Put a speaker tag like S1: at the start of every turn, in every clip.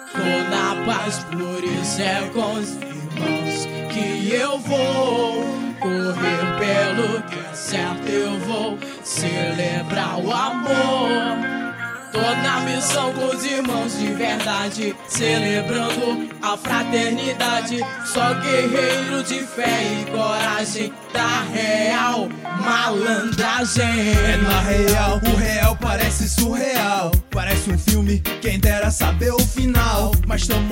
S1: Tô na paz, por isso é com os irmãos que eu vou correr pelo que é certo, eu vou celebrar o amor. Tô na missão com os irmãos de verdade, celebrando a fraternidade. Só guerreiro de fé e coragem da real malandragem.
S2: É na real, o real parece surreal. Parece um filme, quem dera saber o final. Mas tamo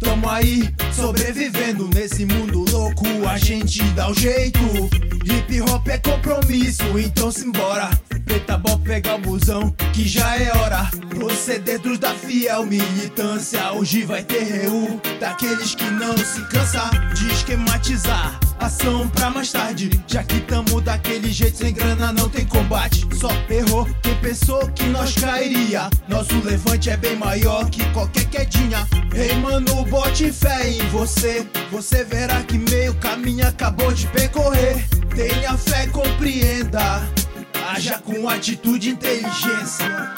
S2: aí, sobrevivendo nesse mundo louco. A gente dá o jeito. Hip hop é compromisso, então simbora. Preta, bora pegar o busão, que já é hora. Procederos da fiel militância. Hoje vai ter reú daqueles que não se cansa de esquematizar ação pra mais tarde. Já que tamo daquele jeito, sem grana não tem combate. Só errou quem pensou que nós cairia. Nosso levante é bem maior que qualquer quedinha. Ei mano, bote fé em você. Você verá que meio caminho acabou de percorrer. Tenha fé, compreenda. Haja com atitude e inteligência.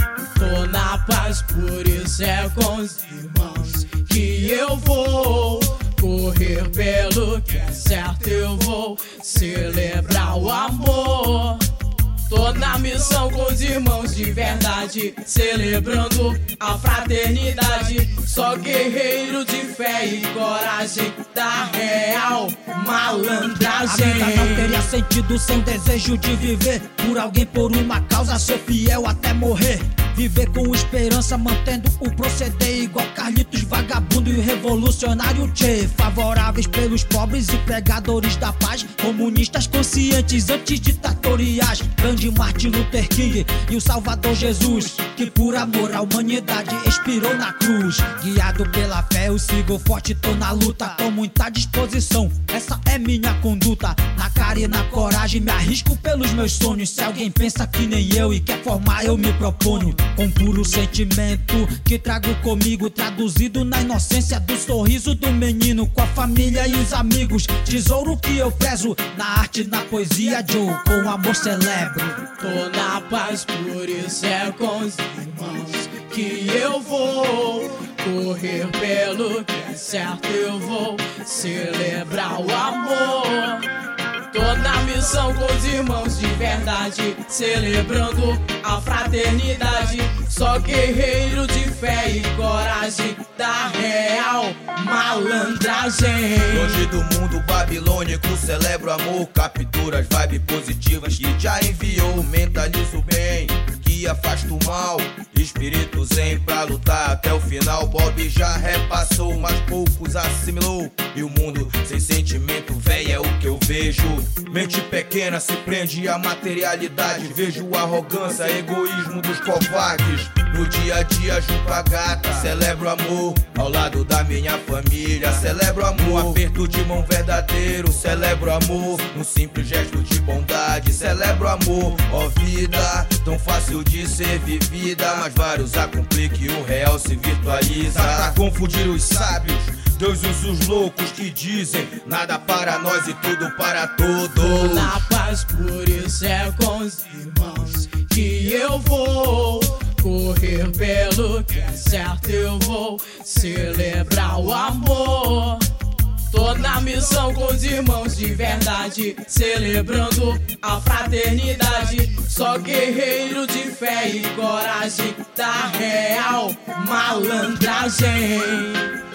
S1: Tô na paz, por isso é com os irmãos que eu vou correr pelo que é certo, eu vou celebrar o amor. Tô na missão com os irmãos de verdade, celebrando a fraternidade. Só guerreiro de fé e coragem da real malandragem.
S3: A vida não teria sentido sem desejo de viver por alguém, por uma causa, ser fiel até morrer. Viver com esperança, mantendo o proceder igual Carlitos, vagabundo e revolucionário Che. Favoráveis pelos pobres e pregadores da paz, comunistas conscientes, antiditatoriais. Grande Martin Luther King e o Salvador Jesus, que por amor à humanidade expirou na cruz. Guiado pela fé eu sigo forte, tô na luta com muita disposição. Essa é minha conduta, na cara e na coragem me arrisco pelos meus sonhos. Se alguém pensa que nem eu e quer formar, eu me proponho. Com puro sentimento que trago comigo, traduzido na inocência do sorriso do menino. Com a família e os amigos, tesouro que eu prezo. Na arte, na poesia, Joe, com amor celebro.
S1: Tô na paz, por isso é com os irmãos que eu vou correr pelo que é certo, eu vou celebrar o amor. Tô na missão com os irmãos de verdade, celebrando a fraternidade. Só guerreiro de fé e coragem da real malandragem.
S4: Longe do mundo babilônico, celebro amor, captura as vibes positivas que já enviou. Mentalizo bem, que afasta o mal, espírito zen pra lutar até o final. Bob já repassou, mas poucos assimilou. E o mundo sem sentimento, véi, é o que eu vejo. Mente pequena se prende à materialidade. Vejo arrogância, egoísmo dos covardes. No dia a dia junto a gata, celebro amor ao lado da minha família. Celebro amor, aperto de mão verdadeiro. Celebro amor, um simples gesto de bondade. Celebro amor, ó vida, tão fácil de ser vivida, mas vários a complica e o real se virtualiza. Pra confundir os sábios, Deus usa os loucos que dizem nada para nós e tudo para todos.
S1: Tô na paz, por isso é com os irmãos que eu vou correr pelo que é certo, eu vou celebrar o amor. Tô na missão com os irmãos de verdade, celebrando a fraternidade. Só guerreiro de fé e coragem da real malandragem.